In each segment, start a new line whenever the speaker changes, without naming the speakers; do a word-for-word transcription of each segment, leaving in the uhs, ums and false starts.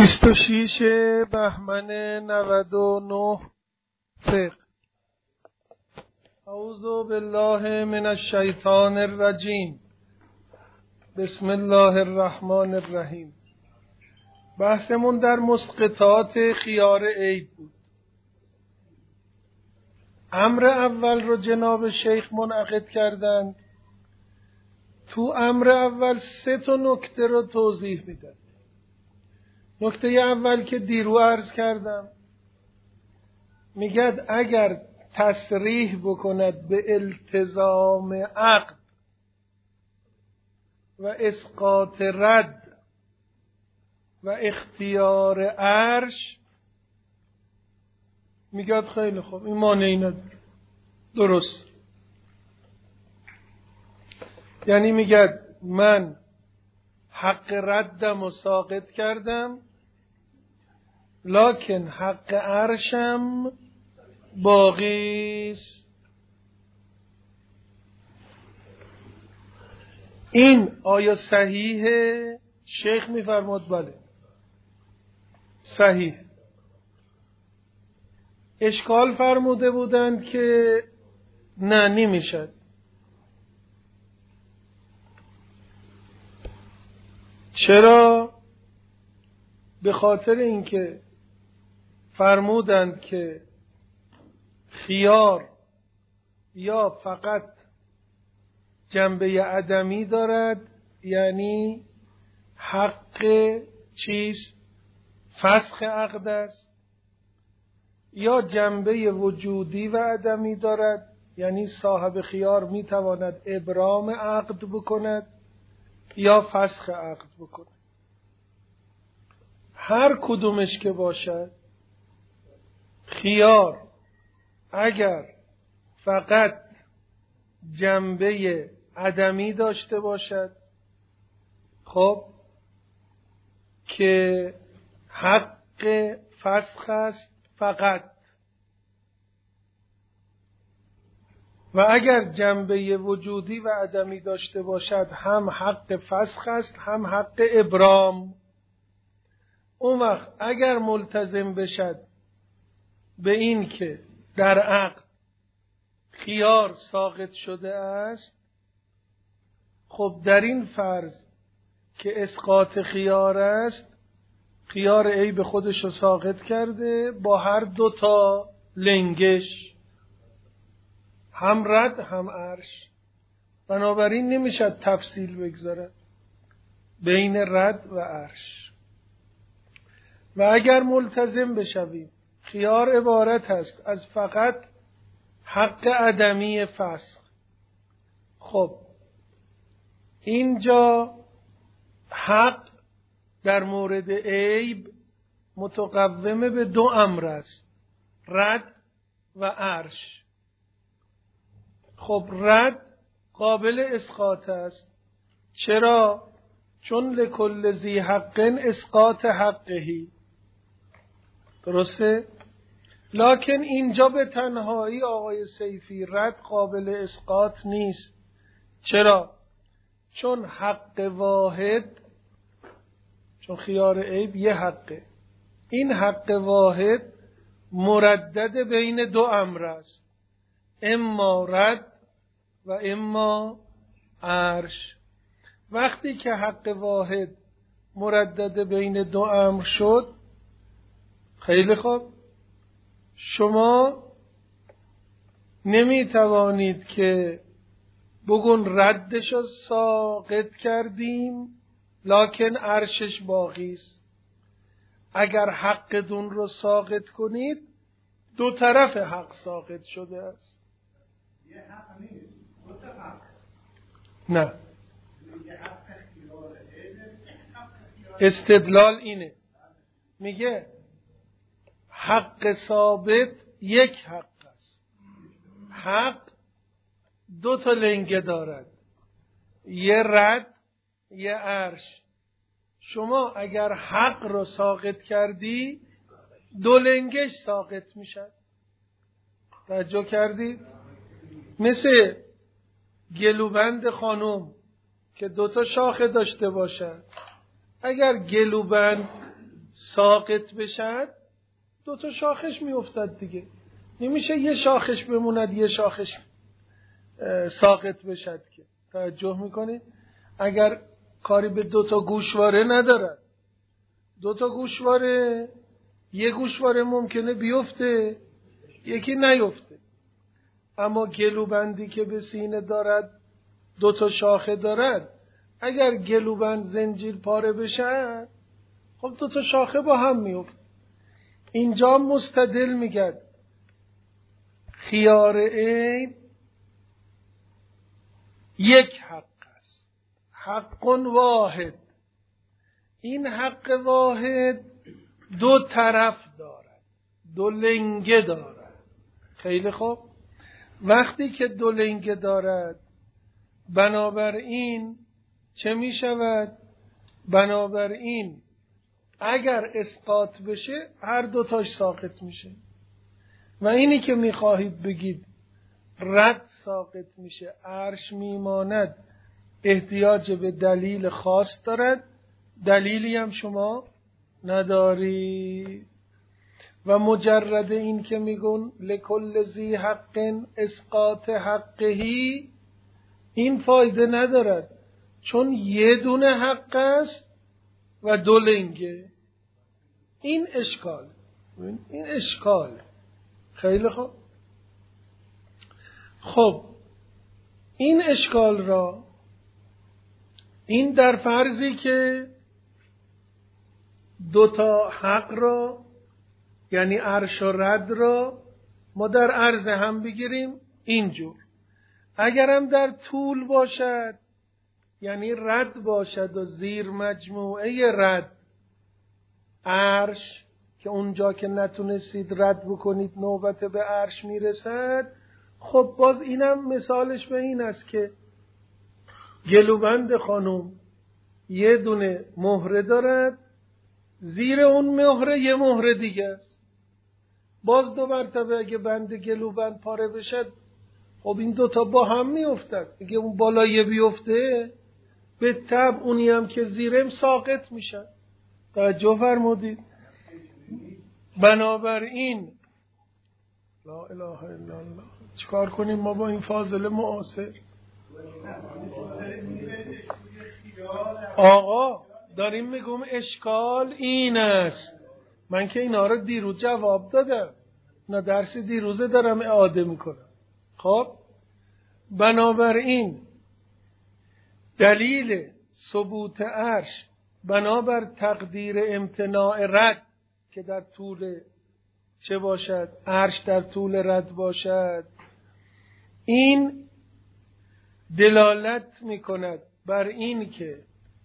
بیست و شش بهمن نود و نه فقه. اعوذ بالله من الشیطان الرجیم. بسم الله الرحمن الرحیم. بحثمون در مسقطات خیار عید بود. امر اول رو جناب شیخ منعقد کردند. تو امر اول سه تا نکته رو توضیح میدن. نکته اول که دیرو عرض کردم، میگد اگر تصریح بکند به التزام عقد و اسقاط رد و اختیار عرش، میگد خیلی خوب، این مانعی نداره، درست. یعنی میگد من حق ردم و ساقط کردم، لکن حق عرشم باقی است. این آیا صحیحه؟ شیخ میفرماد بله صحیح. اشکال فرموده بودند که نه نمیشد. چرا؟ به خاطر اینکه فرمودند که خیار یا فقط جنبه عدمی دارد، یعنی حق چیز فسخ عقد است، یا جنبه وجودی و عدمی دارد، یعنی صاحب خیار میتواند ابرام عقد بکند یا فسخ عقد بکند. هر کدومش که باشد، خیار اگر فقط جنبه عدمی داشته باشد، خب که حق فسخ است فقط، و اگر جنبه وجودی و عدمی داشته باشد، هم حق فسخ است هم حق ابرام. اون وقت اگر ملتزم بشد به این که در عقد خیار ساقط شده است، خب در این فرض که اسقاط خیار است، خیار عیب خودش رو ساقط کرده با هر دوتا لنگش، هم رد هم عرش. بنابراین نمیشد تفصیل بگذارد بین رد و عرش. و اگر ملتزم بشویم خیار عبارت است از فقط حق عدمی فسخ، خب اینجا حق در مورد عیب متقوم به دو امر است، رد و عرش. خب رد قابل اسقاط است. چرا؟ چون لکل ذی حق اسقاط حقهی، درسته؟ لکن اینجا به تنهایی آقای سیفی رد قابل اسقاط نیست. چرا؟ چون حق واحد، چون خیار عیب یه حقه، این حق واحد مردد بین دو امر است، اما رد و اما عرش. وقتی که حق واحد مردد بین دو امر شد، خیلی خوب، شما نمی توانید که بگون ردش رو ساقط کردیم لکن عرشش باقی است. اگر حق دون رو ساقط کنید، دو طرف حق ساقط شده است.
یه حق نیست، متفق.
نه، استدلال اینه، میگه حق ثابت یک حق است. حق دو تا لنگه دارد، یه رد یه عرش. شما اگر حق رو ساقط کردی، دو لنگش ساقط میشن. توجه کردی؟ مثل گلوبند خانم که دوتا شاخه داشته باشد، اگر گلوبند ساقط بشد دو تا شاخش میافتد دیگه. نمیشه یه شاخش بموند یه شاخش ساقط بشد که. توجه میکنید؟ اگر کاری به دو تا گوشواره ندارد، دو تا گوشواره، یه گوشواره ممکنه بیفته یکی نیفته، اما گلوبندی که به سینه دارد دو تا شاخه دارد، اگر گلوبند زنجیر پاره بشه خب دو تا شاخه با هم میفته. اینجا مستدل میگه خیار عین یک حق است، حق واحد. این حق واحد دو طرف دارد، دو لنگه دارد. خیلی خوب، وقتی که دو لنگه دارد بنابراین چه می شود؟ بنابراین اگر اسقاط بشه هر دوتاش ساقط میشه. و اینی که می خواهید بگید رد ساقط میشه عرش میماند، احتیاج به دلیل خاص دارد، دلیلی هم شما نداری. و مجرد این که میگن لکل ذی حق اسقاط حقهی، این فایده ندارد، چون یه دونه حق است و دو لنگه. این اشکال، این اشکال. خیلی خوب. خب این اشکال را، این در فرضی که دو تا حق را یعنی عرش و رد را ما در عرض هم بگیریم اینجور. اگرم در طول باشد یعنی رد باشد و زیر مجموعه رد عرش، که اونجا که نتونستید رد بکنید نوبت به عرش میرسد، خب باز اینم مثالش به این است که گلوبند خانم یه دونه مهره دارد، زیر اون مهره یه مهره دیگه است. باز دو مرتبه اگه بند گلوبند پاره بشد خب این دوتا با هم میافتد. اگه اون بالای بیفته به طبع اونی هم که زیرم ساقط میشد. توجه فرمودید؟ بنابراین لا اله الا الله، چیکار کنیم ما با این فاضل معاصر؟ آقا داریم میگم اشکال این است. من که اینا رو دیروز جواب دادم، اینا درس دیروزه دارم اعاده میکنم. خب بنابراین دلیل ثبوت عرش بنابر تقدیر امتناع رد که در طول چه باشد؟ عرش در طول رد باشد، این دلالت میکند بر این که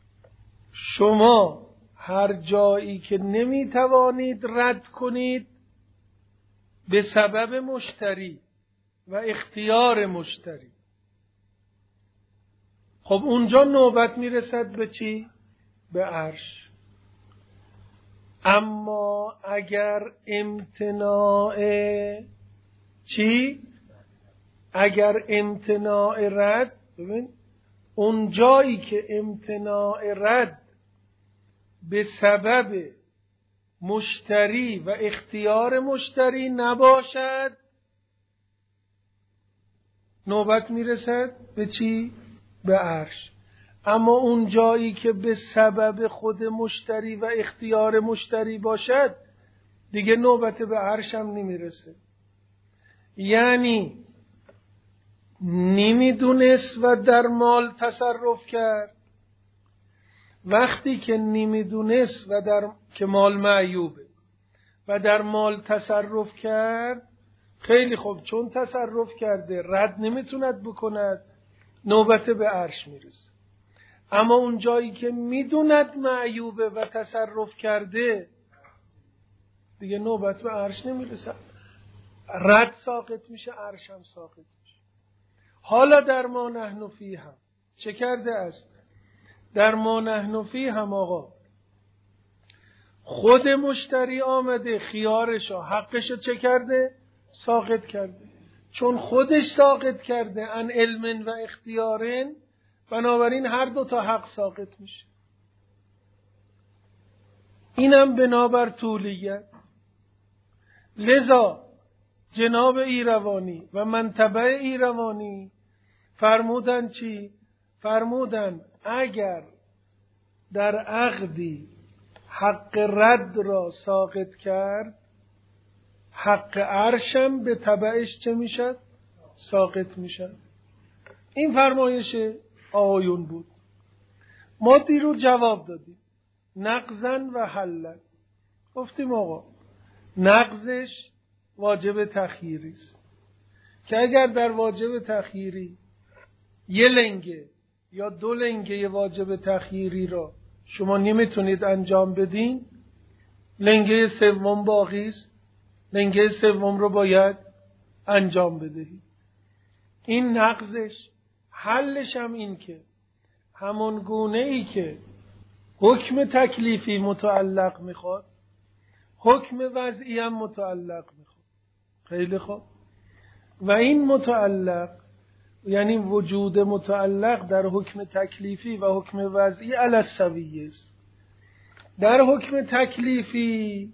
شما هر جایی که نمیتوانید رد کنید به سبب مشتری و اختیار مشتری، خب اونجا نوبت میرسد به چی؟ به عرش. اما اگر امتناع چی؟ اگر امتناع رد، ببین اون جایی که امتناع رد به سبب مشتری و اختیار مشتری نباشد نوبت میرسد به چی؟ به عرش. اما اون جایی که به سبب خود مشتری و اختیار مشتری باشد دیگه نوبت به عرش هم نمیرسه. یعنی نمیدونست و در مال تصرف کرد. وقتی که نمیدونست و در که مال معیوبه و در مال تصرف کرد، خیلی خوب، چون تصرف کرده رد نمیتوند بکند، نوبت به عرش میرسه. اما اون جایی که میدوند معیوبه و تصرف کرده دیگه نوبت به عرش نمیرسه، رد ساقط میشه، عرش هم ساقط میشه. حالا در ما نحن فیه هم چه کرده است؟ در ما نحن فیه هم آقا خود مشتری آمده خیارشو حقشو چه کرده؟ ساقط کرده. چون خودش ساقط کرده ان علم و اختیارن، بنابراین هر دو تا حق ساقط میشه. اینم بنابر طولیت. لذا جناب ایروانی و منطبع ایروانی فرمودن چی؟ فرمودن اگر در عقدی حق رد را ساقط کرد، حق عرشم به تبعش چه میشد؟ ساقط میشد. این فرمایش آقایون بود. ما دیروز جواب دادیم نقضن و حلن. گفتیم آقا نقضش واجب تخییری است که اگر در واجب تخییری یه لنگه یا دو لنگه واجب تخییری را شما نمیتونید انجام بدین، لنگه سوم باقی است، لنگه سوم رو باید انجام بدهید. این نقضش. حلش هم این که همون گونه ای که حکم تکلیفی متعلق میخواد، حکم وضعی هم متعلق میخواد. خیلی خوب. و این متعلق یعنی وجود متعلق در حکم تکلیفی و حکم وضعی علی السویه است. در حکم تکلیفی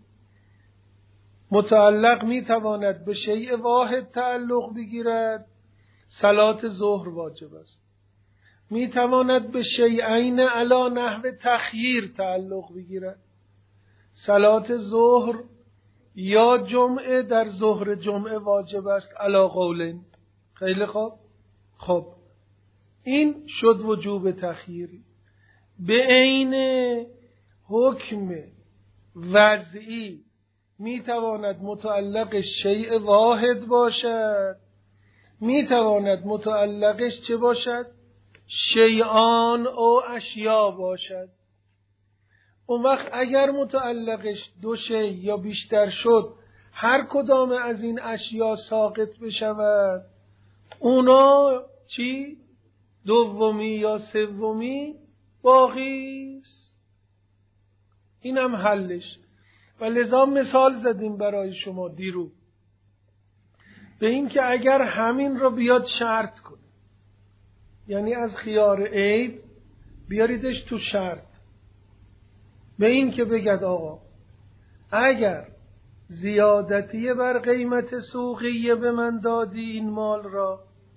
متعلق میتواند به شیء واحد تعلق بگیرد، صلات ظهر واجب است. میتواند به شیئین علی نحو تخییر تعلق بگیرد، صلات ظهر یا جمعه در ظهر جمعه واجب است علی قولین. خیلی خوب. خب این شد وجوب تخییری. به عین حکم وضعی میتواند متعلق شیء واحد باشد، میتواند متعلقش چه باشد؟ شیئان او اشیا باشد. اون وقت اگر متعلقش دو شی یا بیشتر شد، هر کدام از این اشیا ساقط بشود، اونا چی؟ دومی یا سومی باقی است. اینم حلش. و لذا مثال زدیم برای شما دیرو به این که اگر همین رو بیاد شرط کنه، یعنی از خیار عیب بیاریدش تو شرط، به این که بگد آقا اگر زیادتی بر قیمت سوقیه به من دادی این مال را،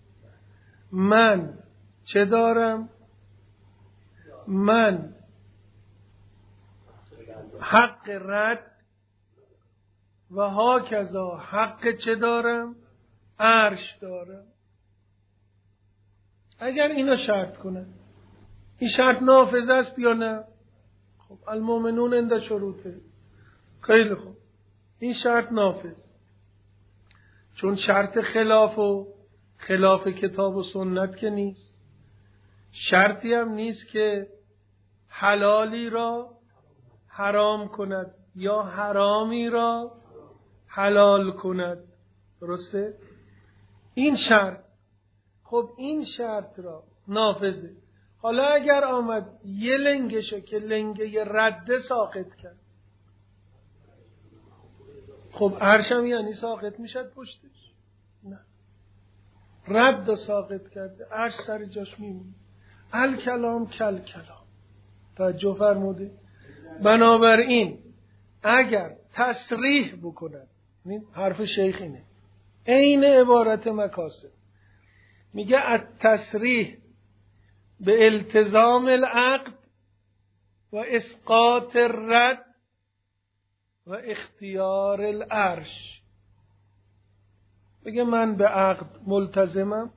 من چه دارم؟ من حق رد و هاکذا حق چه دارم؟ عرش دارم. اگر اینو شرط کنه، این شرط نافذ است یا نه؟ خب المؤمنون عند شروطه. خیلی خوب، این شرط نافذ، چون شرط خلاف و خلاف کتاب و سنت که نیست. شرطی هم نیست که حلالی را حرام کند یا حرامی را حلال کند. درسته؟ این شرط. خب این شرط را نافذه. حالا اگر آمد یه لنگشو که لنگه رد ساقط کرد، خب عرشم یعنی ساقط میشد پشتش؟ نه، رد ساقط کرده، عرش سر جاش میمونه. الکلام کل کلام. توجه فرموده؟ بنابراین اگر تصریح بکند، حرف شیخ اینه، عین عبارت مکاسب، میگه التصریح به التزام العقد و اسقاط الرد و اختیار العرش. بگه من به عقد ملتزمم،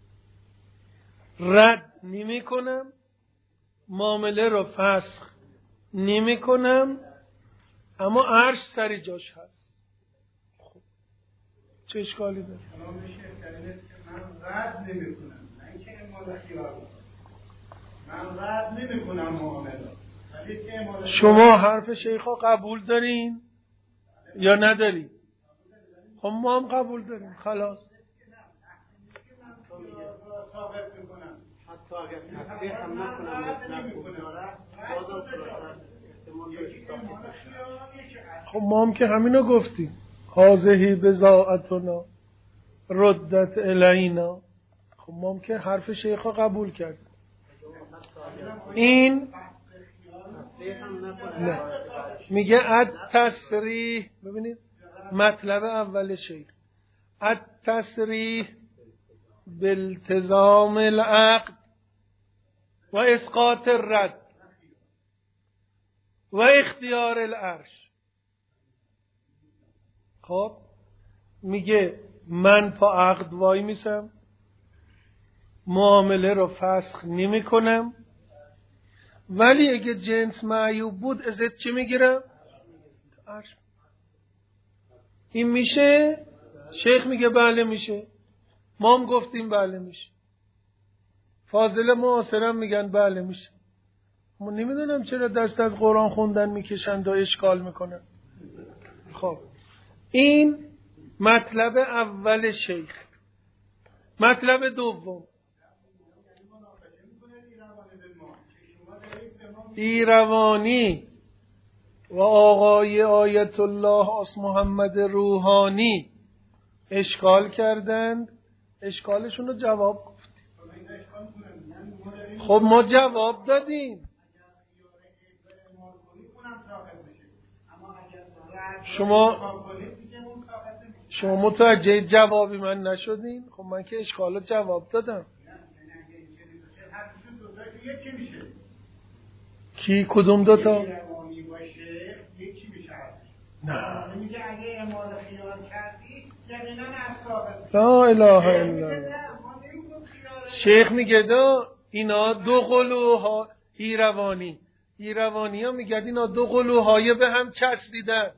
رد نمی کنم، معامله رو فسخ نمی کنم، اما عرش سر جاش هست. خب چه اشکالی داره؟
من رد نمی کنم، نه اینکه اعمال خیار کنم. من رد نمی کنم معامله.
شما حرف شیخا قبول دارین یا ندارین؟ خب ما هم قبول داریم. خلاص
حتی اگر تصریح هم نکنم
خب ما هم که همینو گفتیم، هازهی بضاعتنا ردت الینا. خب ما هم که حرف شیخا قبول کردیم. این نه میگه اد تصریح. ببینید مطلب اول شیخ اد تصریح بالتزام العقد و اسقاط الرد و اختیار العرش. خب میگه من پا عقد وای میسم، معامله رو فسخ نمی کنم، ولی اگه جنس معیوب بود ازت چی میگیرم؟ عرش. این میشه؟ شیخ میگه بله میشه، ما هم گفتیم بله میشه، فاضل معاصرم میگن بله میشه. ما نمیدونم چرا دست از قرآن خوندن میکشند و اشکال میکنن. خب این مطلب اول شیخ. مطلب دوم ایروانی و آقای آیت الله آس محمد روحانی اشکال کردند، اشکالشون رو جواب گفتیم. خب ما جواب دادیم. شما شما متوجه جوابی من نشدین؟ خب من که اشکالات جواب دادم. کی کدوم دوتا؟ نه میگه اگه اعمال خیال کردی یقینا از لا اله الا الله. شیخ میگه دو اینا دو قلوها ایروانی ایروانی ها میگه اینا دو قلوهای به هم چسبیدن.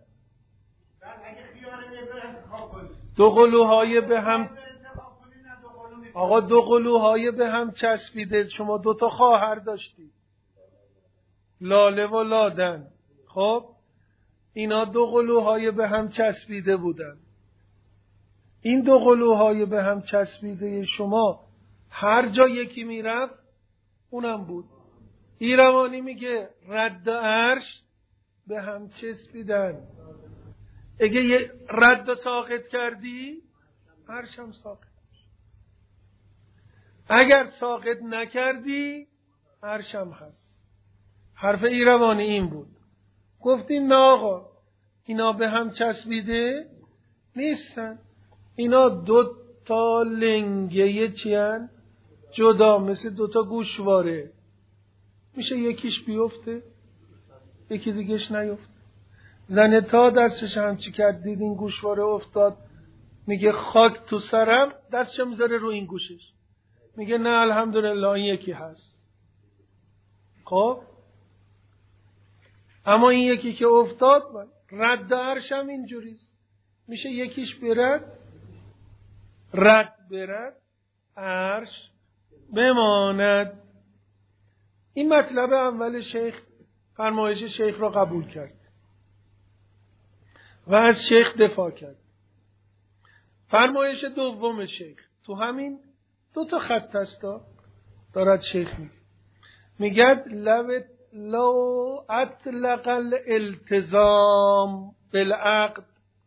دو قلوهای به هم آقا دو قلوهای به هم چسبیده. شما دو تا خواهر داشتی، لاله و لادن. خب اینا دو قلوهای به هم چسبیده بودن. این دو قلوهای به هم چسبیده شما هر جا یکی میرفت اونم بود. ایروانی میگه رد و عرش به هم چسبیدن. اگه یه رد و ساقط کردی عرش هم ساقط. اگر ساقط نکردی عرش هم هست. حرف ایروانی این بود. گفتیم نه آقا اینا به هم چسبیده نیستن، اینا دو تا لنگه چی هن؟ جدا، مثل دو تا گوشواره. میشه یکیش بیفته یکی دیگهش نیفته. زن تا دستش همچی کرد دید این گوشواره افتاد، میگه خاک تو سرم، دستش میذاره رو این گوشش، میگه نه الحمدلله این یکی هست. خب اما این یکی که افتاد رد عرش هم اینجوریست، میشه یکیش برد رد برد عرش بماند. این مطلب اول شیخ فرمایش شیخ را قبول کرد و از شیخ دفاع کرد. فرمایش دوم شیخ تو همین دو تا خط هست دارد شیخ میگه، میگه لو لو اطلق الالتزام بالعقد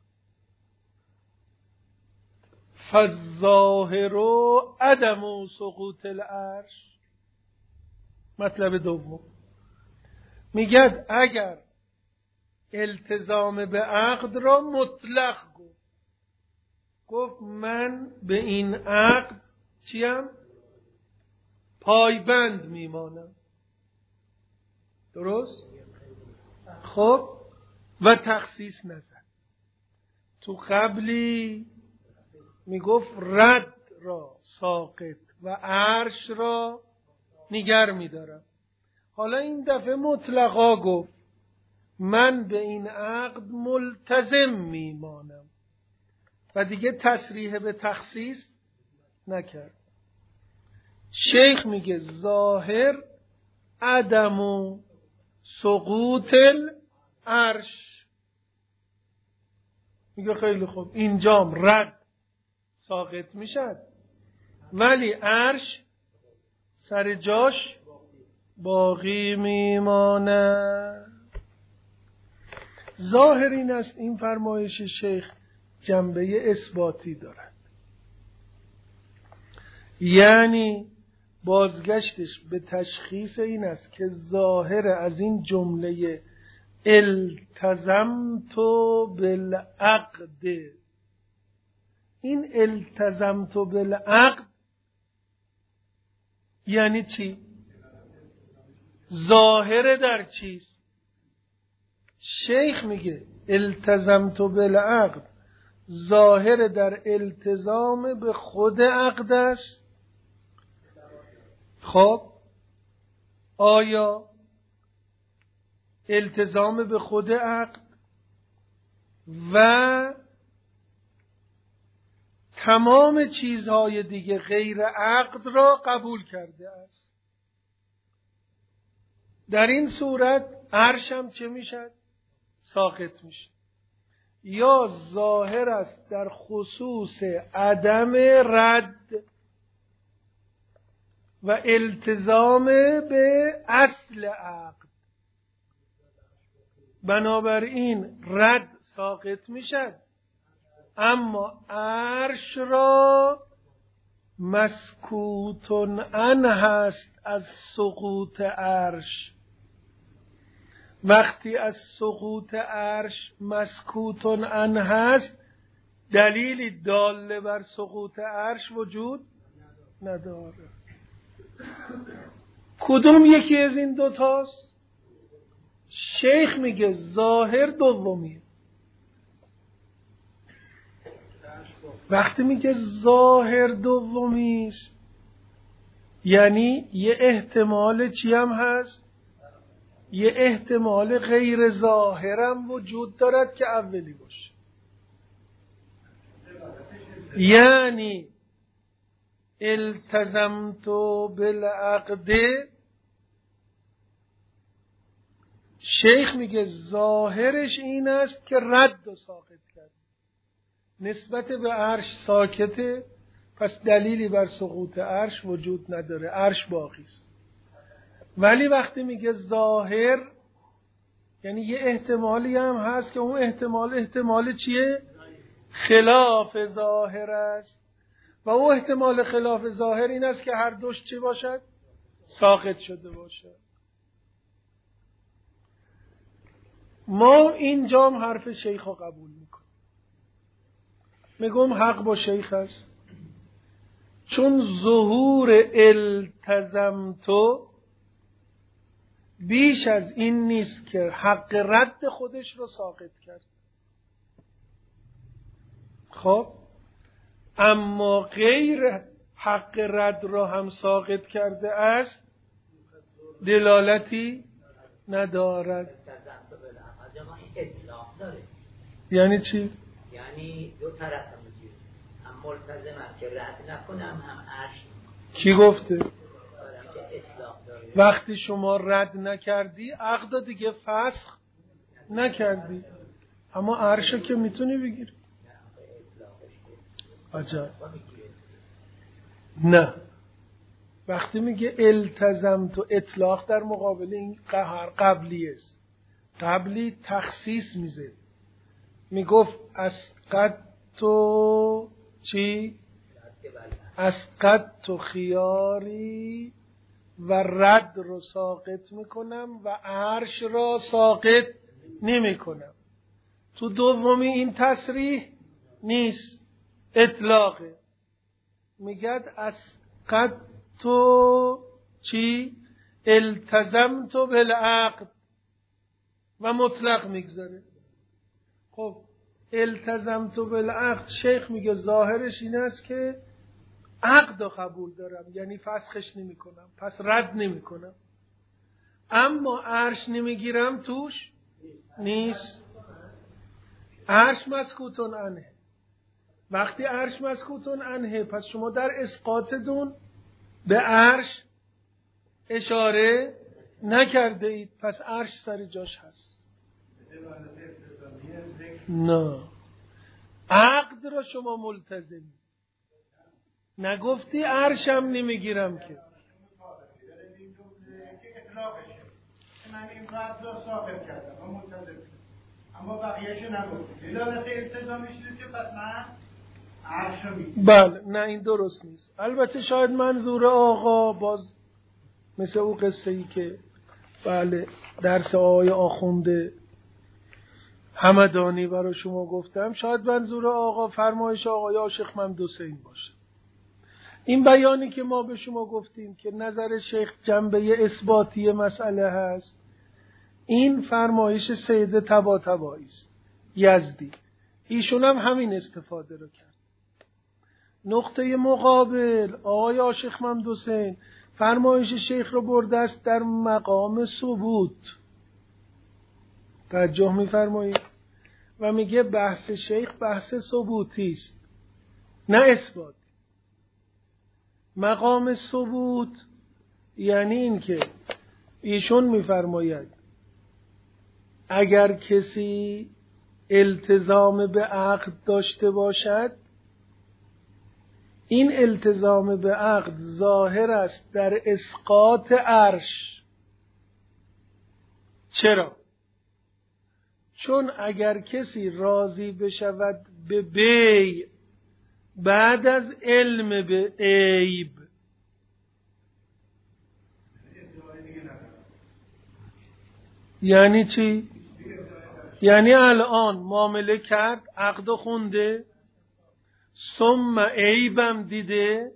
فالظاهر عدم سقوط العرش. مطلب دوم میگه اگر التزام به عقد را مطلق گفت، گفت من به این عقد چیم؟ پایبند میمانم. درست؟ خب و تخصیص نزد. تو قبلی میگفت رد را ساقط و عرش را نگر میدارم. حالا این دفعه مطلقا گفت من به این عقد ملتزم میمانم و دیگه تصریح به تخصیص نکرد. شیخ میگه ظاهر عدم سقوط العرش. میگه خیلی خوب اینجام رد ساقط میشد ولی عرش سر جاش باقی میمانه. ظاهر این است این فرمایش شیخ جنبه اثباتی دارد، یعنی بازگشتش به تشخیص این است که ظاهر از این جمله التزمت بالعقد، این التزمت بالعقد یعنی چی؟ ظاهر در چیست؟ شیخ میگه التزمت بالعقد ظاهر در التزام به خود عقد است. خب آیا التزام به خود عقد و تمام چیزهای دیگه غیر عقد را قبول کرده است؟ در این صورت عرش هم چه میشد؟ ساقط میشه. یا ظاهر است در خصوص عدم رد و التزام به اصل عقد، بنابراین رد ساقط میشد، اما عرش را مسکوت عنه هست از سقوط عرش. وقتی از سقوط عرش مسکوت عنه هست، دلیلی داله بر سقوط عرش وجود نداره. کدوم یکی از این دوتاست؟ شیخ میگه ظاهر دومیه. وقتی میگه ظاهر دومی است یعنی یه احتمال چی هم هست؟ یه احتمال غیر ظاهرم وجود دارد که اولی باشه. یعنی التزمت بالعقد، شیخ میگه ظاهرش این است که رد و ساقط کرد، نسبت به عرش ساکته، پس دلیلی بر سقوط عرش وجود نداره، عرش باقی است. ولی وقتی میگه ظاهر یعنی یه احتمالی هم هست که اون احتمال احتمال چیه؟ خلاف ظاهر است و اون احتمال خلاف ظاهر این است که هر دوش چی باشد؟ ساقط شده باشد. ما اینجام حرف شیخ رو قبول میکنیم، میگم حق با شیخ است، چون ظهور التزمتو بیش از این نیست که حق رد خودش رو ساقط کرد. خب اما غیر حق رد را هم ساقط کرده است، دلالتی ندارد. یعنی چی؟
یعنی دو طرف هم میگیره، هم ملتزمم که رد نکنم هم عرش.
کی گفته؟ وقتی شما رد نکردی عقد دیگه فسخ نکردی، اما عرشو که میتونی بگیری. عجب. نه، وقتی میگه التزمت و اطلاق در مقابل این قهر قبلی است. قبلی تخصیص میزه، میگفت اسقط تو چی؟ اسقط تو خیاری و رد رو ساقط میکنم و عرش را ساقط نمیکنم. تو دومی این تصریح نیست، اطلاقه. میگد اسقط تو چی؟ التزمت بالعقد و مطلق میگذاره. خب التزمت بالعقد شیخ میگه ظاهرش این است که عقد رو قبول دارم، یعنی فسخش نمی کنم، پس رد نمی کنم، اما عرش نمیگیرم توش نیست. عرش مسکوتون عنه. وقتی عرش مسکوتون عنه، پس شما در اسقاطتون به عرش اشاره نکرده اید، پس عرش سر جاش هست. نه، عقد را شما ملتزمی، نگفتی عرشم نمیگیرم که.
من این رد را ثابت کردم و ملتزم، اما بقیه‌شو نگفتم. دلالت التزامش نیست که پس من عرش رو میگه.
بله نه این درست نیست. البته شاید منظور آقا باز مثل او قصه ای که بله درس آقای آخونده همدانی برای شما گفتم، شاید منظور آقا فرمایش آقای عاشق محمد حسین باشه. این بیانی که ما به شما گفتیم که نظر شیخ جنبه اثباتی مسئله هست، این فرمایش سید طباطبایی است یزدی، ایشون هم همین استفاده رو کرد. نقطه مقابل آقای عاشق محمد حسین فرمایش شیخ رو برده است در مقام ثبوت. توجه می‌فرمایید و میگه بحث شیخ بحث ثبوتی است نه اثبات. مقام ثبوت یعنی این که ایشون می‌فرماید اگر کسی التزام به عقد داشته باشد، این التزام به عقد ظاهر است در اسقاط عرش. چرا؟ چون اگر کسی راضی بشود به بیع بعد از علم به عیب، یعنی چی؟ یعنی الان معامله کرد، عقد خونده، ثم عیبم دیده،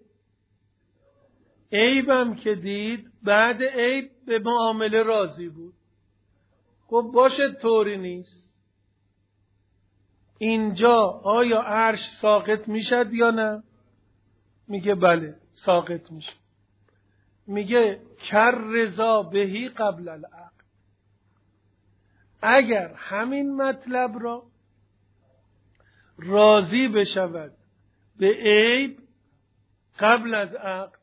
عیبم که دید بعد عیب به معامله راضی بود. خب باشه طوری نیست. اینجا آیا عرش ساقط میشد یا نه؟ میگه بله ساقط میشه. میگه کر رضا بهی قبل العقد. اگر همین مطلب را راضی بشود به عیب قبل از عقد،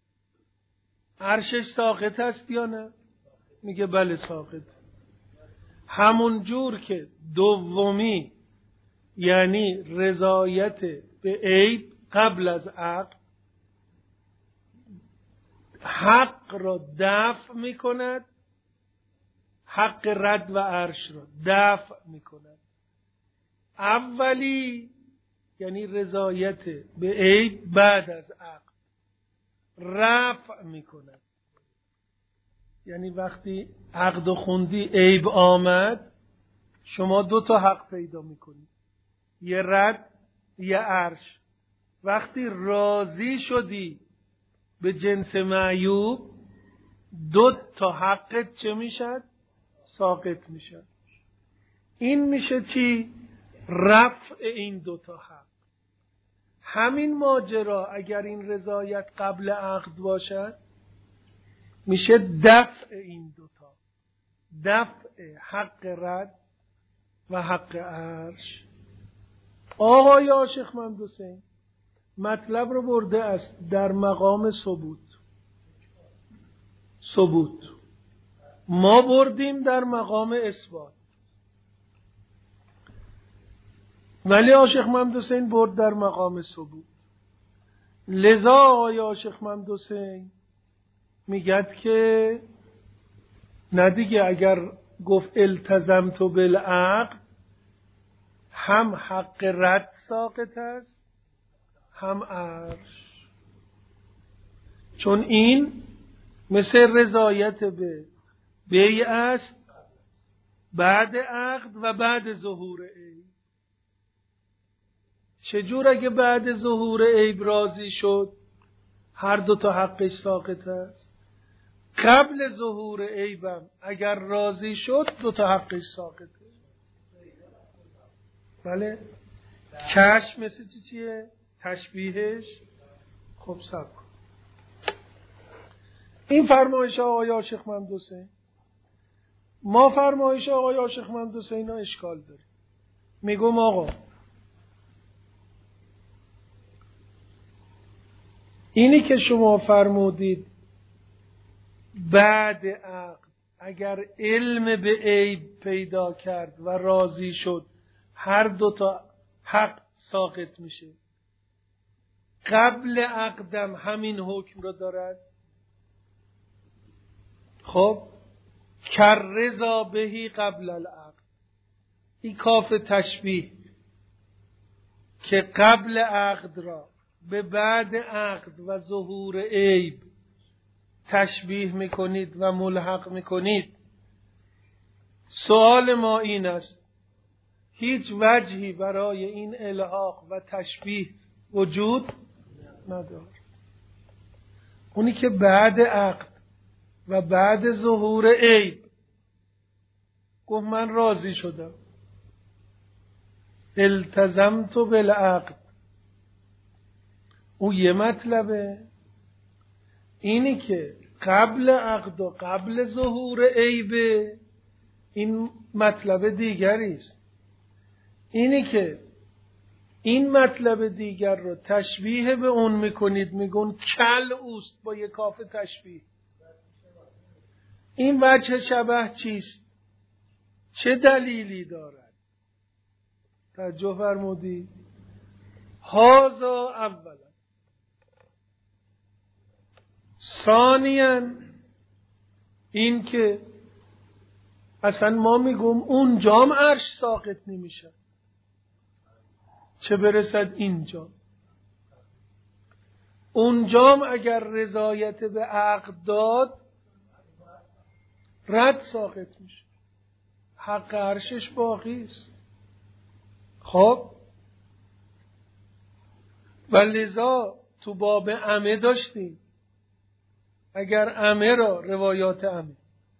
عرشش ساقط است یا نه؟ میگه بله ساقط. همون جور که دومی یعنی رضایت به عیب قبل از عقد حق را دفع میکند، حق رد و عرش را دفع میکند. اولی یعنی رضایت به عیب بعد از عقد رفع میکند. یعنی وقتی عقد و خوندی عیب آمد، شما دو تا حق پیدا میکنید، یه رد یه عرش. وقتی راضی شدی به جنس معیوب، دو تا حقت چه میشد؟ ساقط میشد. این میشه چی؟ رفع این دو تا حق. همین ماجرا اگر این رضایت قبل عقد باشد میشه دفع این دو تا، دفع حق رد و حق عرش. آقای عاشق محمد حسین مطلب رو برده است در مقام ثبوت. ثبوت ما بردیم در مقام اثبات، ولی عاشق محمد حسین برد در مقام ثبوت. لذا آقای عاشق محمد حسین میگد که نه دیگه، اگر گفت التزمت بالعقد هم حق رد ساقط است هم عرش، چون این مثل رضایت به بیع است بعد عقد و بعد ظهور عیب. چجور اگه بعد ظهور عیب راضی شد هر دو تا حقش ساقط است؟ قبل ظهور عیبم اگر راضی شد دو تا حقش ساقطه. بله کش مثل چی چیه؟ تشبیهش. خب صبر کن. این فرمایش آقای عاشق محمد حسین. ما فرمایش آقای عاشق محمد حسین ها اشکال داریم. میگم آقا اینی که شما فرمودید بعد عقد اگر علم به عیب پیدا کرد و راضی شد هر دو تا حق ساقط میشه، قبل عقدم همین حکم رو دارد. خب کر رضا بهی قبل العقد، این کاف تشبیه. که قبل عقد را به بعد عقد و ظهور عیب تشبیه میکنید و ملحق میکنید، سوال ما این است هیچ وجهی برای این الحاق و تشبیه وجود نداره. اونی که بعد عقد و بعد ظهور عیب گفت من راضی شدم، التزمت بالعقد، اون یه مطلبه. اینی که قبل عقد و قبل ظهور عیبه این مطلب دیگری است. اینی که این مطلب دیگر رو تشبیه به اون میکنید، میگون کل اوست با یک کاف تشبیه. این وجه شبه چیست؟ چه دلیلی دارد؟ توجه فرمودید؟ هذا اولا. ثانیاً این که اصلا ما میگم اونجام عرش ساقط نمیشه، چه برسد اینجا. اونجام اگر رضایت به عقد داد رد ساقط میشه، حق عرشش باقی است. خب و لذا تو باب عمه داشتیم، اگر عمه را روایات عمه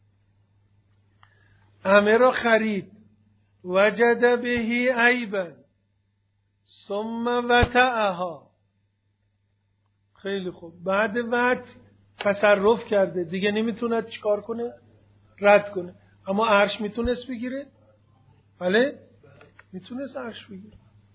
عمه را خرید وجد بهی عیبا ثم وطعها، خیلی خوب، بعد وقت تصرف کرده دیگه نمیتونه چیکار کنه؟ رد کنه. اما عرش میتونست بگیره؟ بله میتونست عرش بگیره.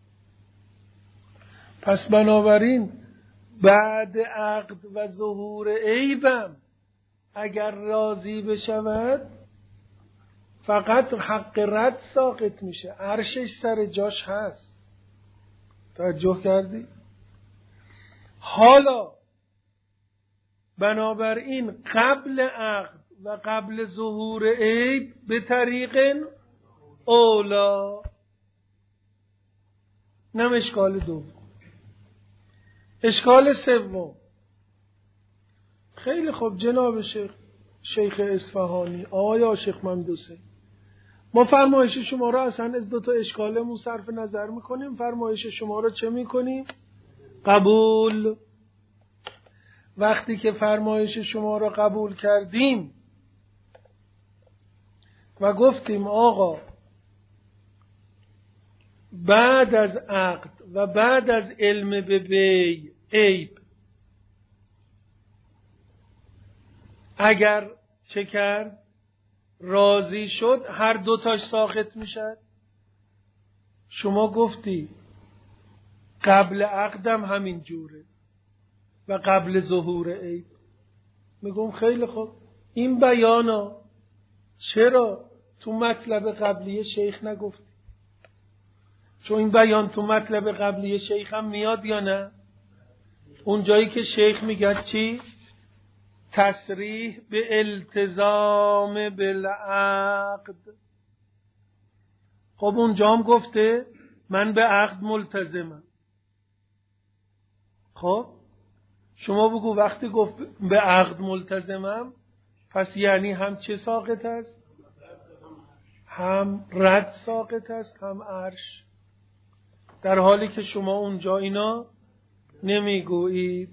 پس بنابراین بعد عقد و ظهور عیبم اگر راضی بشود فقط حق رد ساقط میشه، عرشش سر جاش هست. توجه کردی؟ حالا بنابراین قبل عقد و قبل ظهور عیب به طریق اولا، نم اشکال دوم. اشکال سوم، خیلی خوب جناب شیخ شیخ اصفهانی آقای عاشق محمد حسین، ما فرمایش شما را اصلا از دو تا اشکالمون صرف نظر میکنیم، فرمایش شما را چه میکنیم؟ قبول. وقتی که فرمایش شما را قبول کردیم و گفتیم آقا بعد از عقد و بعد از علم به بی عیب اگر چه کرد راضی شد هر دوتاش ساقط میشد. شما گفتی قبل عقدم همین جوره و قبل ظهور عیب. میگم خیلی خوب، این بیانا چرا تو مطلب قبلی شیخ نگفتی؟ چون این بیان تو مطلب قبلی شیخ هم میاد یا نه؟ اون جایی که شیخ میگه چی؟ تصریح به التزام بالعقد. خب اونجا هم گفته من به عقد ملتزمم. خب شما بگو وقتی گفت به عقد ملتزمم پس یعنی هم چه ساقط است؟ هم رد ساقط است هم عرش، در حالی که شما اونجا اینا نمیگویید.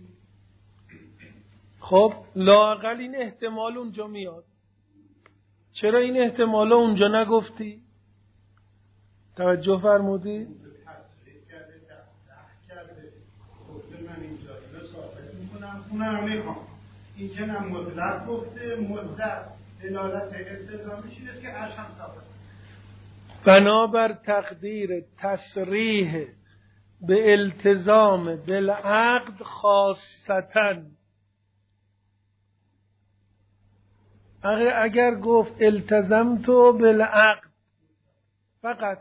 خب لااقل این احتمال اونجا میاد. چرا این احتمال اونجا نگفتی؟ توجه فرمودی؟
تصریح کرده تصریح کرده گفته من اینجا اینو ثابت میکنم اونم میخوام. اینجا نه مطلق گفته، مطلق دلالت التزامش اینه که عرش هم ثابت.
بنابر تقدیر تصریح به التزام بالعقد خاصتاً، اگر گفت التزمت بالعقد فقط،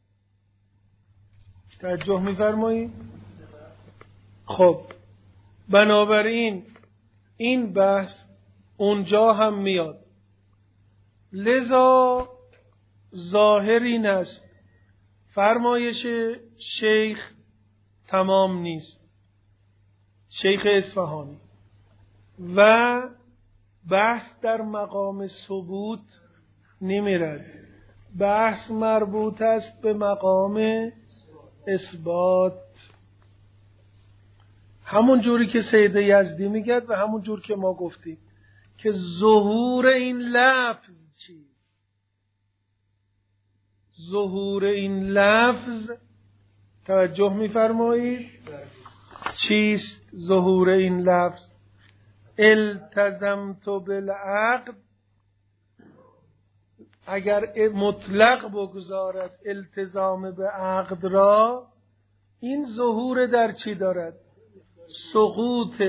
توجه می‌فرمایید؟ خب بنابراین این بحث اونجا هم میاد. لذا ظاهر این است فرمایش شیخ تمام نیست. شیخ اصفهانی. و بحث در مقام ثبوت نمیرد، بحث مربوط است به مقام اثبات، همون جوری که سید یزدی میگه و همون جور که ما گفتیم که ظهور این لفظ چیست. ظهور این لفظ توجه میفرمایید چیست ظهور این لفظ؟ التزمت بالعقد، اگر مطلق بگذارد التزام به عقد را، این ظهور در چی دارد؟ سقوط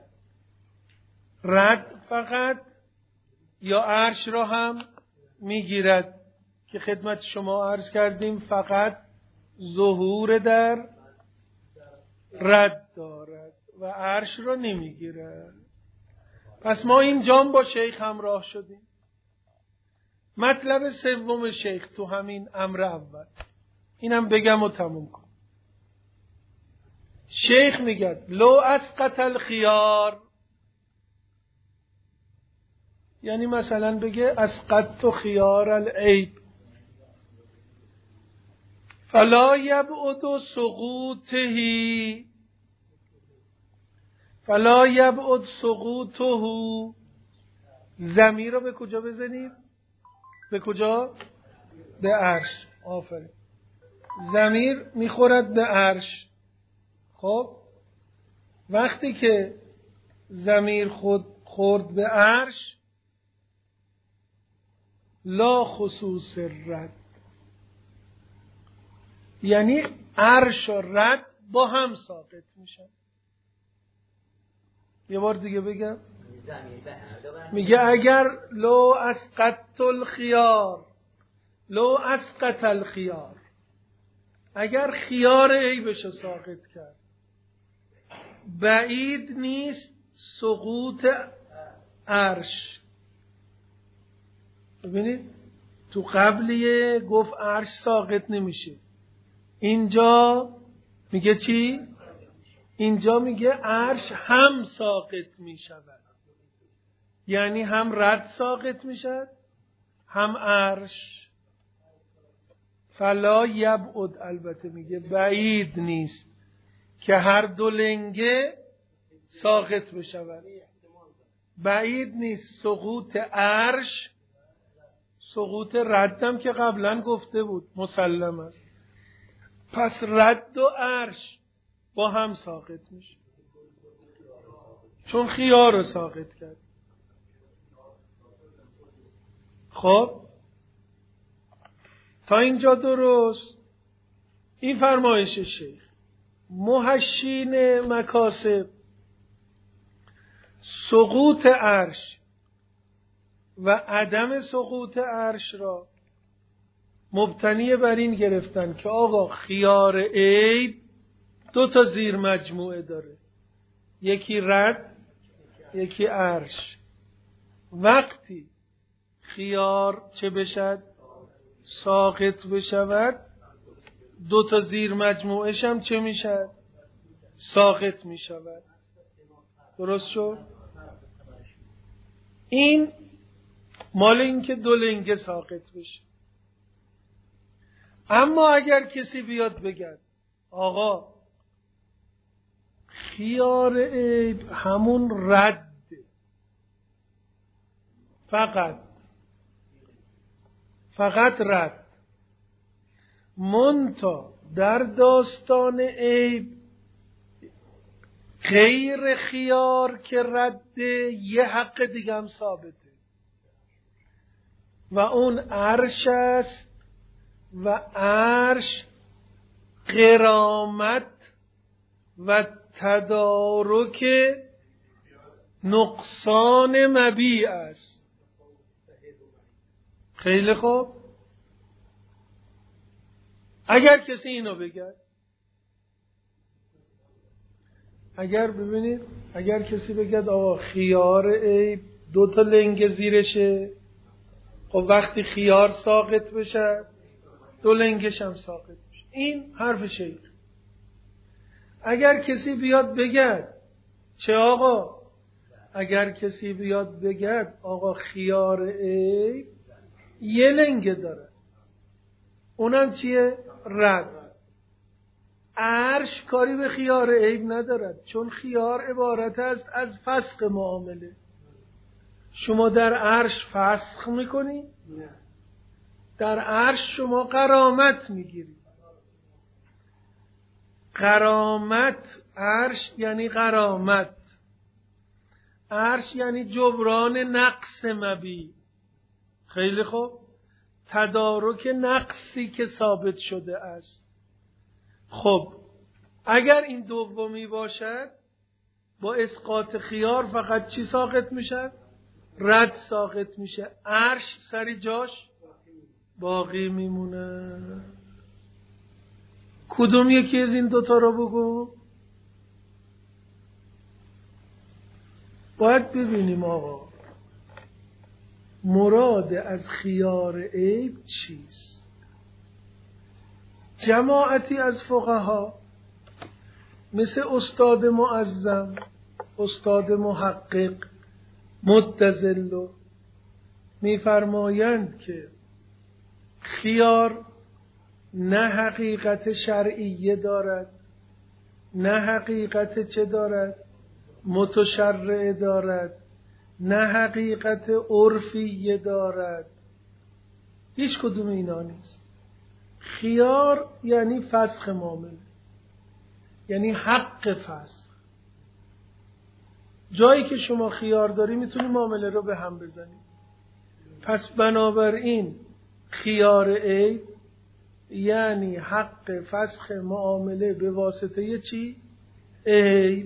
رد فقط یا عرش را هم میگیرد که خدمت شما عرض کردیم فقط ظهور در رد دارد و عرش را نمیگیرد. پس ما اینجا با شیخ همراه شدیم. مطلب سوم شیخ تو همین امر اول، اینم بگم و تموم کن. شیخ میگه لو اسقط الخيار، یعنی مثلا بگه اسقطت خيار العیب فلا یبعد سقوطه فلا یبعد سقوطه. ضمیر رو به کجا بزنید؟ به کجا؟ به عرش. آفرین. ضمیر میخورد به عرش. خب وقتی که ضمیر خود خورد به عرش، لا خصوص رد، یعنی عرش و رد با هم ساقط میشن. یه بار دیگه بگم، میگه اگر لو اسقطت الخيار، لو اسقط الخيار، اگر خیار عیبشو ساقط کرد، بعید نیست سقوط عرش. ببینید تو قبلیه گفت عرش ساقط نمیشه، اینجا میگه چی؟ اینجا میگه عرش هم ساقط میشود، یعنی هم رد ساقط میشد هم عرش. فلا یبعد، البته میگه بعید نیست که هر دو لنگه ساقط بشود. بعید نیست سقوط عرش، سقوط ردم که قبلا گفته بود مسلم است. پس رد و عرش با هم ساقط میشه چون خیار رو ساقط کرد. خب تا اینجا درست. این فرمایش شیخ. محشین مکاسب سقوط عرش و عدم سقوط عرش را مبتنی بر این گرفتن که آقا خیار عیب دو تا زیر مجموعه داره، یکی رد یکی عرش. وقتی خیار چه بشد؟ ساقط بشود، دو تا زیر مجموعهش هم چه میشد؟ ساقط میشود. درست شد؟ این مال این که دو لنگه ساقط بشه. اما اگر کسی بیاد بگد آقا خیار عیب همون رد، فقط فقط رد، منتها در داستان عیب غیر خیار که رد یه حق دیگه هم ثابته و اون عرش است و عرش غرامت و تدارک نقصان مبیع است. خیلی خوب. اگر کسی اینو بگه، اگر ببینید اگر کسی بگه آقا خیار عیب دو تا لنگ زیرشه، خب وقتی خیار ساقط بشه دو لنگش هم ساقط بشه. این حرف شیخ. اگر کسی بیاد بگد چه آقا؟ اگر کسی بیاد بگد آقا خیار عیب یه لنگه داره، اونم چیه؟ رد. عرش کاری به خیار عیب ندارد، چون خیار عبارت است از فسخ معامله. شما در عرش فسخ میکنی؟ نه. در عرش شما غرامت میگیری. غرامت، عرش یعنی غرامت، عرش یعنی جبران نقص مبی. خیلی خوب، تدارک نقصی که ثابت شده است. خب اگر این دومی باشد با اسقاط خیار فقط چی ساقط میشه؟ رد ساقط میشه، عرش سری جاش باقی میمونه. کدوم یکی از این دوتا رو بگو؟ باید ببینیم آقا مراد از خیار عیب چیست. جماعتی از فقها مثل استاد معظم، استاد محقق، متزل میفرمایند که خیار نه حقیقت شرعیه دارد، نه حقیقت چه دارد؟ متشرع دارد، نه حقیقت عرفیه دارد. هیچ کدوم اینا نیست. خیار یعنی فسخ معامله، یعنی حق فسخ. جایی که شما خیار داری میتونی معامله رو به هم بزنی. پس بنابراین خیار عیب یعنی حق فسخ معامله به واسطه چی؟ عیب.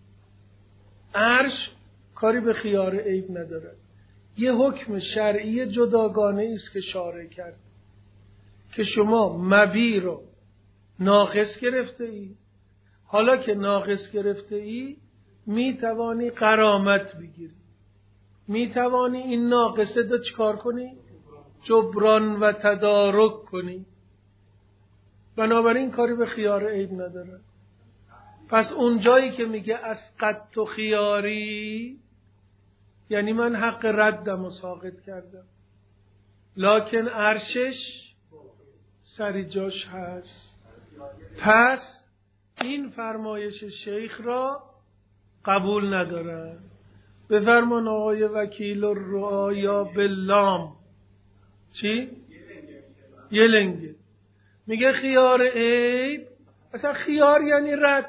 عرش کاری به خیار عیب ندارد. یه حکم شرعی جداگانه است که شارع کرد که شما مبی رو ناقص گرفته ای، حالا که ناقص گرفته ای می توانی غرامت بگیری، می توانی این ناقصه رو چکار کنی؟ جبران و تدارک کنی. بنابراین کاری به خیار عیب نداره. پس اون جایی که میگه اسقط و خیاری یعنی من حق ردم رو ساقط کردم، لکن عرشش سری جاش هست. پس این فرمایش شیخ را قبول ندارن. بفرمان آقای وکیل الرعایا باللام چی؟ یه لنگه. میگه خیار عیب، اصلا خیار یعنی رد،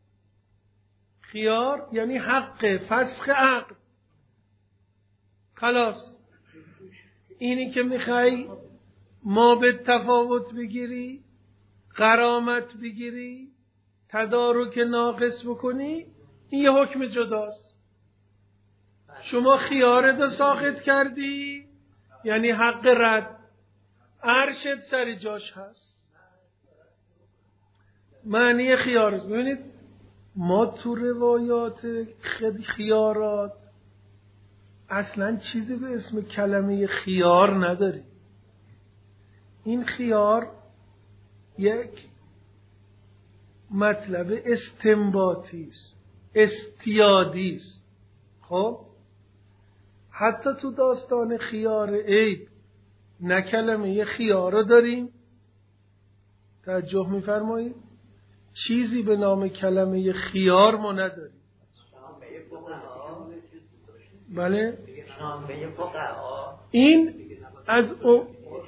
خیار یعنی حق فسخ عقد. خلاص اینی که میخوای ما به تفاوت بگیری، غرامت بگیری، تدارک ناقص بکنی، این یه حکم جداست. شما خیارت رو ساقط کردی یعنی حق رد، عرشت سر جاش هست. معنی خیار است. ببینید ما تو روایات خیارات اصلا چیزی به اسم کلمه خیار نداریم. این خیار یک مطلب استنباطی است، استیادی است. خب حتی تو داستان خیار عیب نه کلمه خیار رو داریم، توجه می‌فرمایید، چیزی به نام کلمه خیار ما نداریم. بله این از او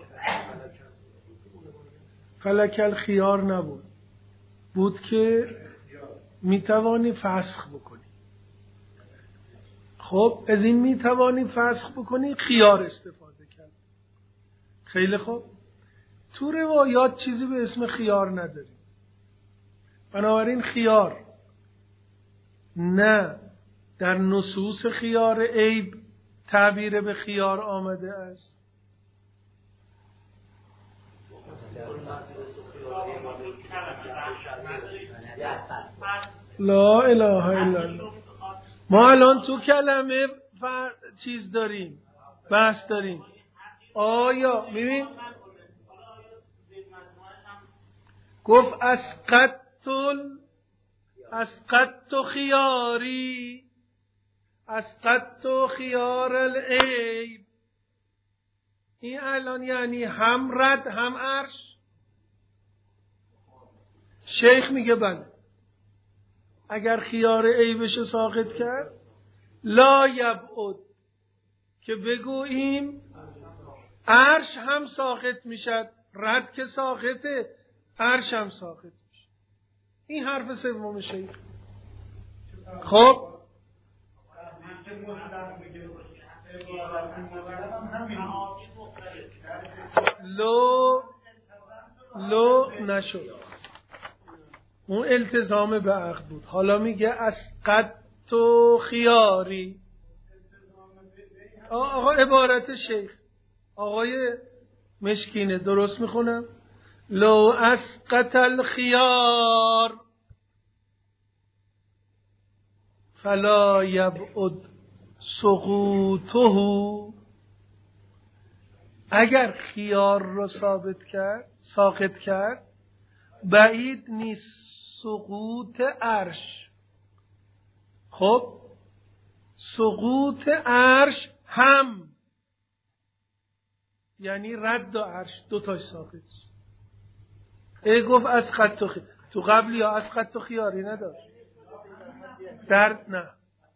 فلک الخیار نبود، بود که میتوانی فسخ بکنی. خب از این میتوانی فسخ بکنی خیار استفاده کرد. خیلی خوب، تو روایات چیزی به اسم خیار نداریم. بنابراین خیار نه در نصوص خیار عیب تعبیر به خیار آمده است، لا اله الا الله. ما الان تو کلمه فر... چیز داریم، بحث داریم. آیا میبین گفت اسقطل اسقطت خیاری اسقطت خیار العیب. این الان یعنی هم رد هم عرش. شیخ میگه بله، اگر خیار عیبش ساقط کرد لا یبعد که بگوییم عرش هم ساقط میشد، رد که ساقطه عرش هم ساقط میشه. این حرف سوم شیخ. خب لو لو نشد، اون التزام به عقد بود. حالا میگه اسقطت خیاری. آقا عبارت شیخ آقای مشکینه، درست میخونم؟ لو اسقط الخیار فلا یبعد سقوطه. اگر خیار را ثابت کرد ساقط کرد بعید نیست سقوط عرش. خب سقوط عرش هم یعنی رد و عرش دوتاش ساقط. ای گفت اسقطت خیاری، تو قبلی ها اسقطت خیاری نداشت در نه.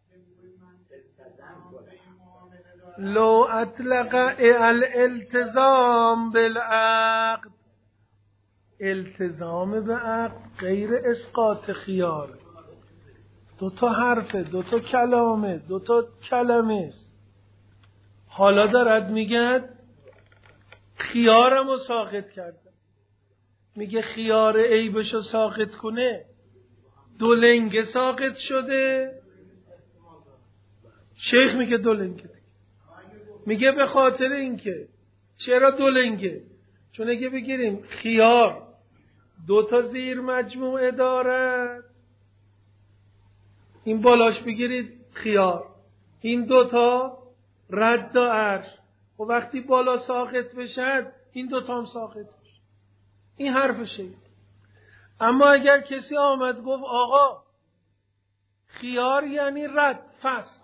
لو اطلق الالتزام بالعقد، التزام به عقد غیر اسقاط خیار. دو تا حرفه، دو تا کلامه، دو تا کلمه است. حالا دارد میگه خیارمو ساقط کردم. میگه خیار عیبشو ساقط کنه دو لنگه ساقط شده. شیخ میگه دو لنگه. میگه به خاطر اینکه چرا دو لنگه؟ چون اگه بگیریم خیار دو تا زیر مجموعه دارد، این بالاش بگیرید خیار، این دو تا رد و عرش، و وقتی بالا ساقط بشد این دو تا هم ساقط بشه. این حرف شیخ. اما اگر کسی آمد گفت آقا خیار یعنی رد، فسخ،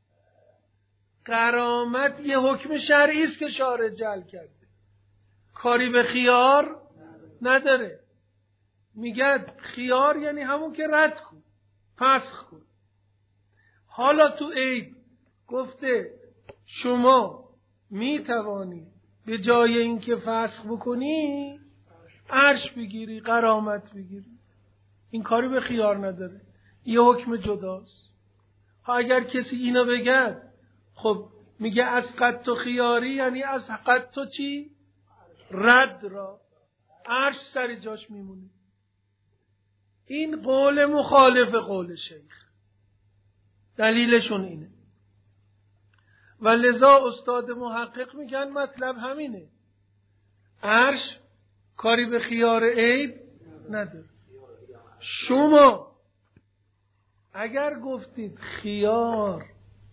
غرامت یه حکم شرعی است که شارع جعل کرده، کاری به خیار نداره. میگه خیار یعنی همون که رد کن، فسخ کن. حالا تو عیب گفته شما میتوانی به جای اینکه فسخ بکنی عرش بگیری، غرامت بگیری، این کاری به خیار نداره، یه حکم جداست. ها اگر کسی اینو بگه خب میگه اسقطت خیاری یعنی اسقطت چی؟ رد را، عرش سر جاش میمونه. این قول مخالف قول شیخ، دلیلشون اینه. و لذا استاد محقق میگن مطلب همینه، عرش کاری به خیار عیب نداره. شما اگر گفتید خیار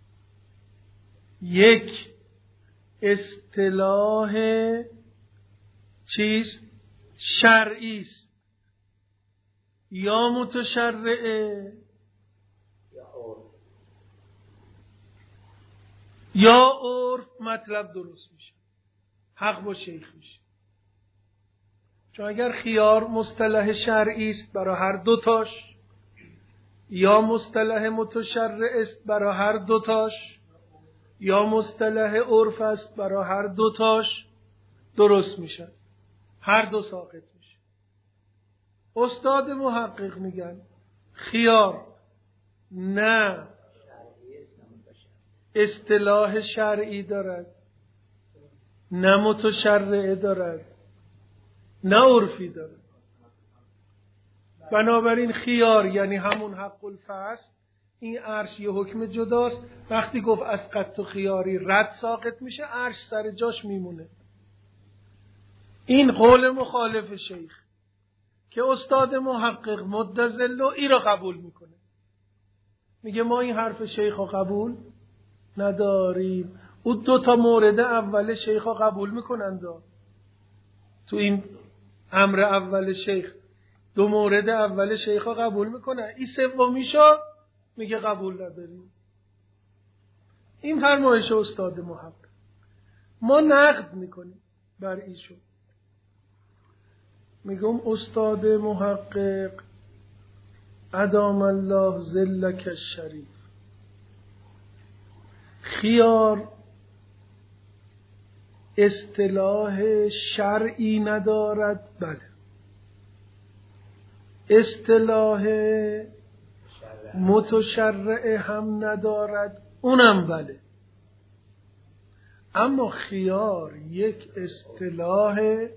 یک اصطلاح چیست؟ شرعی است یا متشرعه یا عرف، مطلب درست میشه، حق با شیخ میشه. چون اگر خیار مصطلح شرعی است برای هر دوتاش یا مصطلح متشرع است برای هر دوتاش یا مصطلح عرف است برای هر دوتاش، درست میشه، هر دو ساقط میشه. استاد محقق میگن خیار نه اصطلاح شرعی دارد، نه متشرعه دارد، نه عرفی دارد. بنابراین خیار یعنی همون حق الفصل، این عرش یه حکم جداست. وقتی گفت اسقطت خیاری رد ساقط میشه، عرش سر جاش میمونه. این قول مخالف شیخ که استاد محقق مدظل ای را قبول میکنه. میگه ما این حرف شیخ را قبول نداریم. او دو تا مورد اول شیخ را قبول میکنند. تو این امر اول شیخ دو مورد اول شیخا قبول میکنن، این سومیشو میگه قبول نداریم. این فرمایش استاد محقق. ما نقد میکنیم بر ایشون، میگم استاد محقق ادام الله ظلک الشریف، خیار اصطلاح شرعی ندارد، بله اصطلاح متشرع هم ندارد، اونم بله، اما خیار یک اصطلاح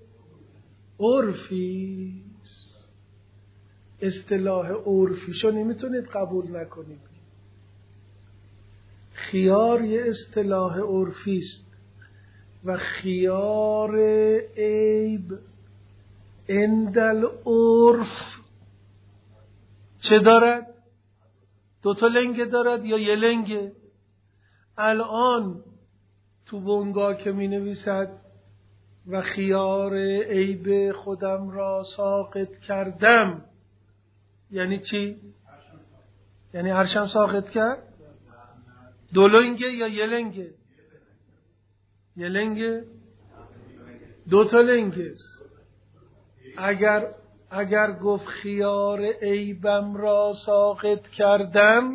عرفی است. اصطلاح عرفیشو نمیتونید قبول نکنید. خیار یه اصطلاح عرفی است و خیار عیب اندل عرف چه دارد؟ دوتا لنگه دارد یا یه لنگه؟ الان تو بونگا که می نویسد و خیار عیب خودم را ساقط کردم، یعنی چی؟ یعنی عرشم ساقط کرد؟ دو لنگه یا یه لنگه؟ یه لنگه؟ دو تا لنگه. اگر اگر گفت خیار عیبم را ساقط کردم،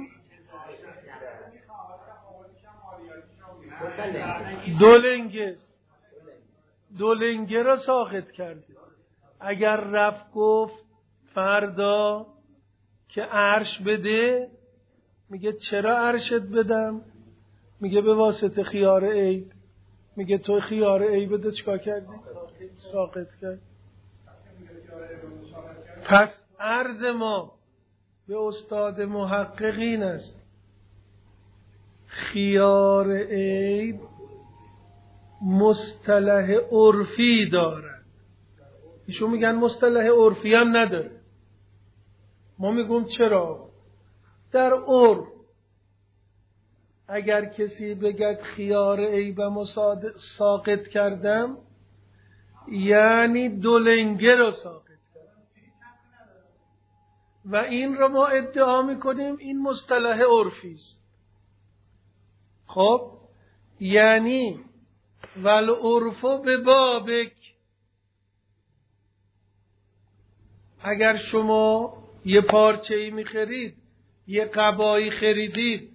دو لنگه دو لنگه را ساقط کرده. اگر رفت گفت فردا که عرش بده، میگه چرا عرشت بدم؟ میگه به واسطه خیار عیب. میگه تو خیار عیب بده چیکار کردی؟ ساقط کرد. پس عرض ما به استاد محققین است خیار عیب مصطلح عرفی دارد. ایشون میگن مصطلح عرفی هم نداره. ما میگم چرا؟ در عرف اگر کسی بگد خیار عیبم ساقط کردم، یعنی دو لنگه رو ساقط کردم. و این رو ما ادعا میکنیم این مصطلح عرفی است. خب یعنی والعرف به بابک، اگر شما یه پارچه‌ای می‌خرید، یه قبایی خریدید،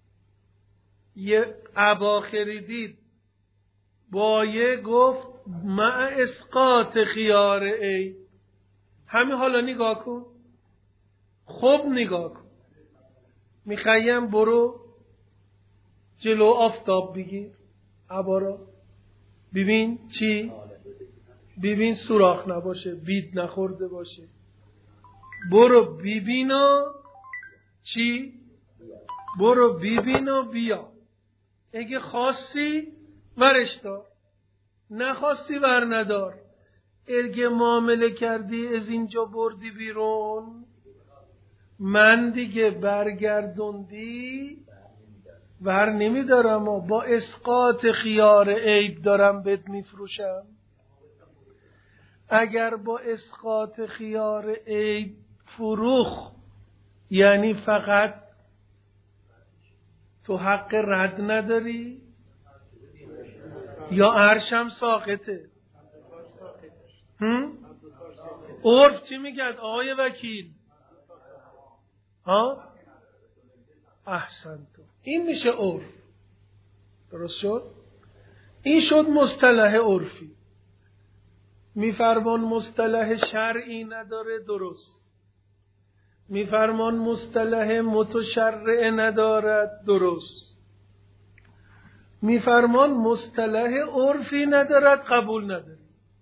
یه عبا خریدید، بایه گفت مع اسقاط خیار ای، همین حالا نگاه کن، خوب نگاه کن، میخوایم برو جلو آفتاب بگیر عبا را، ببین چی؟ ببین سوراخ نباشه، بید نخورده باشه، برو ببین و چی؟ برو ببین و بیا. اگه خواستی ورش دار، نخواستی ور ندار. اگه معامله کردی از اینجا بردی بیرون، من دیگه برگردوندی ور نمیدارم و با اسقاط خیار عیب دارم بهت میفروشم. اگر با اسقاط خیار عیب فروخ، یعنی فقط تو حق رد نداری یا عرشم ساقطه؟ عرف چی میگد آقای وکیل؟ ها؟ احسن تو. این میشه عرف. درست شد؟ این شد مصطلح عرفی. میفرمان مصطلح شرعی نداره، درست. میفرمان مصطلح متشرع ندارد، درست. میفرمان مصطلح عرفی ندارد، قبول نداره.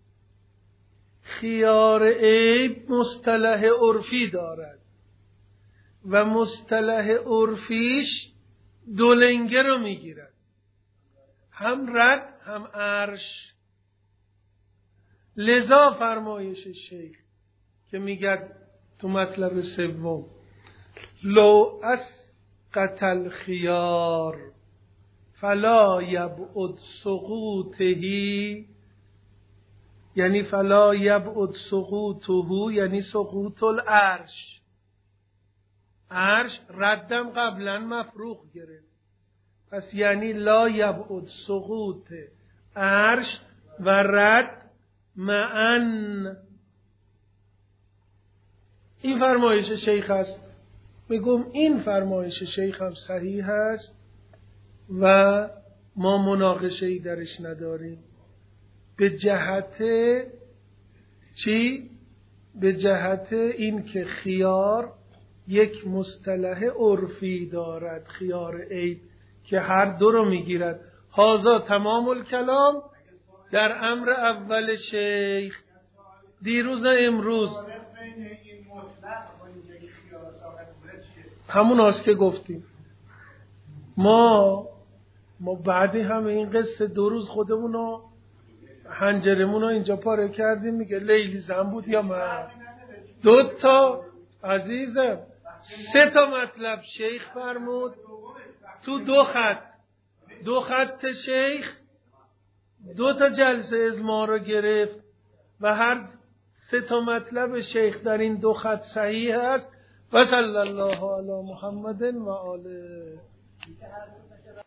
خیار عیب مصطلح عرفی دارد و مصطلح عرفیش دو لنگه رو میگیرد، هم رد هم عرش. لذا فرمایش شیخ که میگد تو مطلب سوم لو اسقط الخیار فلا یبعد سقوطه یعنی فلا یبعد سقوطه، یعنی سقوط العرش. عرش ردم قبلا مفروغ گرفت، پس یعنی لا یبعد سقوط عرش و رد معن. این فرمایش شیخ است. میگم این فرمایش شیخ هم صحیح است و ما مناقشه ای درش نداریم. به جهت چی؟ به جهت این که خیار یک مصطلح عرفی دارد، خیار عید، که هر دو رو میگیرد. هازا تمام الکلام در امر اول شیخ. دیروز امروز همون هاست که گفتیم. ما ما بعدی همه این قصه دو روز خودمونو حنجرمونو اینجا پاره کردیم. میگه لیلی زن بود یا من؟ دو تا عزیزم، سه تا مطلب شیخ فرمود تو دو خط. دو خط شیخ دو تا جلسه ازما رو گرفت و هر سه تا مطلب شیخ در این دو خط صحیح است. و صلی الله علی محمد و آله.